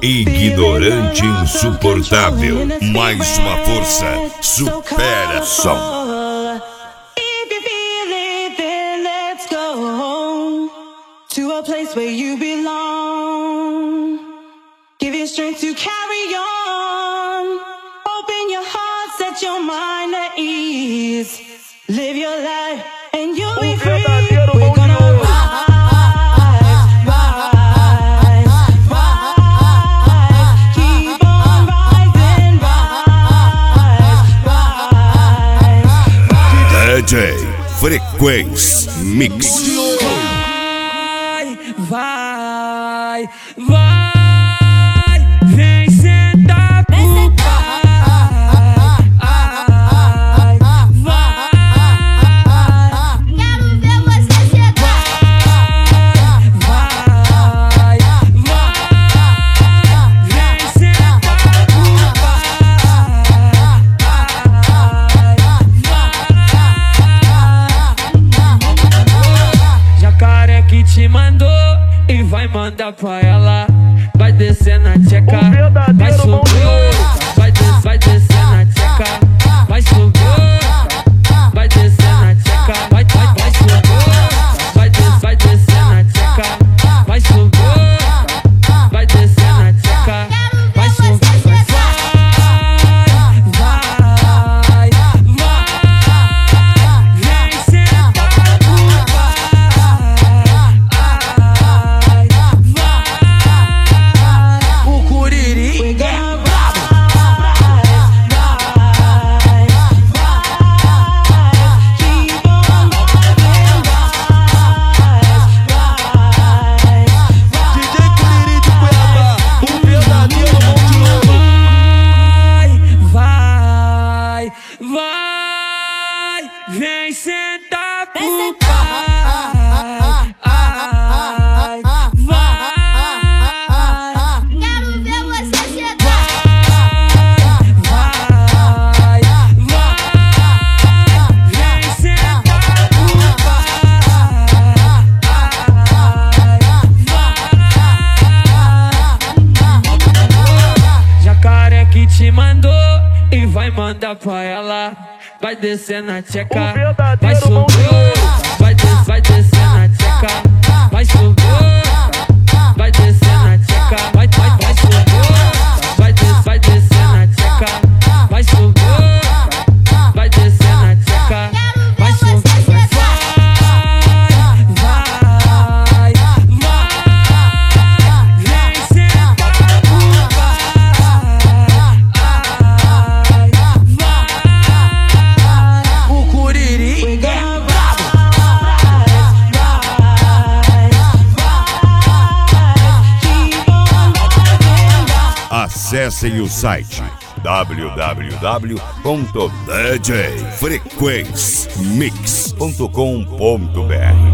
Ignorante insuportável, mais uma força, supera som. To a place where you belong. Give you strength to carry on. Open your heart, set your mind at ease. Live your life and you'll be free. We're gonna DJ Frequência Mix. Vai, vem sentar pro pai. Vai, quero ver você chegar. Vai, vem sentar pro pai. Jacaré que te mandou e vai mandar pra ela. Vai descer na tcheca, vai subir, vai descer na tcheca, vai subir, vai descer na tcheca, vai subir, vai descer na tcheca, vai subir, vai descer na tcheca, vai subir. Vai, vem sentar pro pai. Vai, quero ver você chegar. Vai, vem sentar pro pai. Jacaré que te mandou e vai mandar pra ela. Vai descer na tcheca, vai subir, vai descer na tcheca, vai subir, vai descer na tcheca, vai subir, vai descer na tcheca, vai subir, vai descer na tcheca, vai subir. Vai, vem sentar pro pai. Acessem o site www.djfrequencemix.com.br